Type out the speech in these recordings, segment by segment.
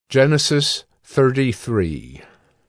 Genesis 33.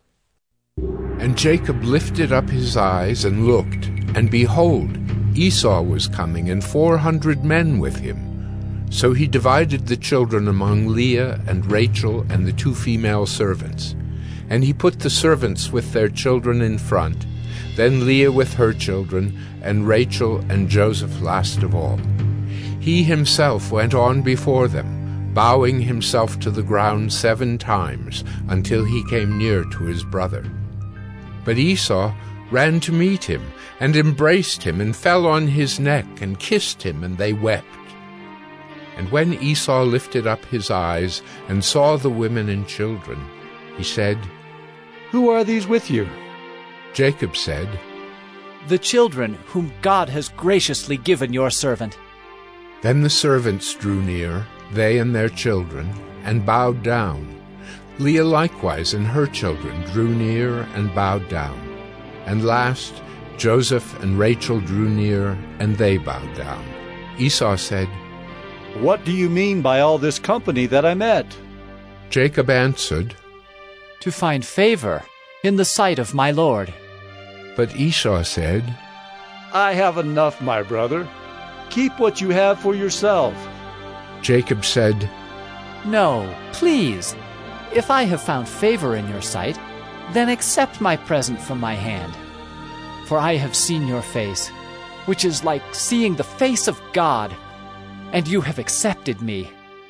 And Jacob lifted up his eyes and looked, and behold, Esau was coming, and 400 men with him. So he divided the children among Leah and Rachel and the 2 female servants. And he put the servants with their children in front, then Leah with her children, and Rachel and Joseph last of all. He himself went on before them, bowing himself to the ground 7 times, until he came near to his brother. But Esau ran to meet him, and embraced him, and fell on his neck, and kissed him, and they wept. And when Esau lifted up his eyes, and saw the women and children, he said, "Who are these with you?" Jacob said, "The children whom God has graciously given your servant." Then the servants drew near, they and their children, and bowed down. Leah likewise and her children drew near and bowed down. And last, Joseph and Rachel drew near, and they bowed down. Esau said, "What do you mean by all this company that I met?" Jacob answered, "To find favor in the sight of my Lord." But Esau said, "I have enough, my brother. Keep what you have for yourself." Jacob said, "No, please. If I have found favor in your sight, then accept my present from my hand. For I have seen your face, which is like seeing the face of God, and you have accepted me.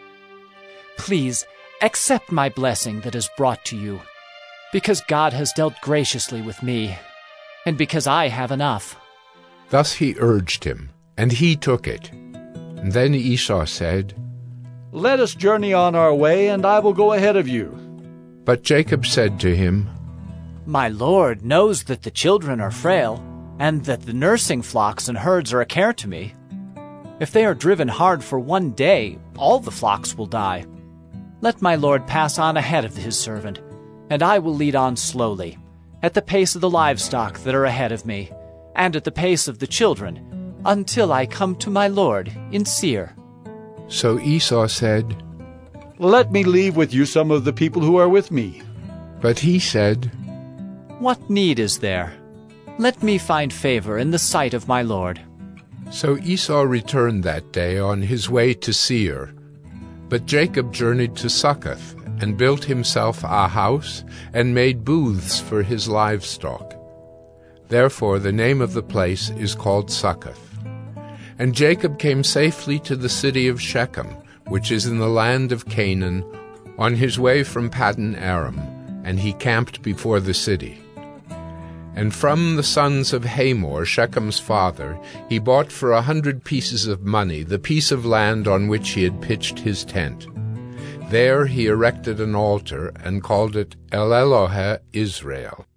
Please accept my blessing that is brought to you, because God has dealt graciously with me, and because I have enough." Thus he urged him, and he took it. And then Esau said, "Let us journey on our way, and I will go ahead of you." But Jacob said to him, My Lord knows that the children are frail, and that the nursing flocks and herds are a care to me. If they are driven hard for 1 day, all the flocks will die. Let my Lord pass on ahead of his servant, and I will lead on slowly, at the pace of the livestock that are ahead of me, and at the pace of the children, until I come to my Lord in Seir." So Esau said, "Let me leave with you some of the people who are with me." But he said, "What need is there? Let me find favor in the sight of my Lord." So Esau returned that day on his way to Seir. But Jacob journeyed to Succoth, and built himself a house, and made booths for his livestock. Therefore the name of the place is called Succoth. And Jacob came safely to the city of Shechem, which is in the land of Canaan, on his way from Paddan Aram, and he camped before the city. And from the sons of Hamor, Shechem's father, he bought for 100 pieces of money the piece of land on which he had pitched his tent. There he erected an altar, and called it El Elohe Israel.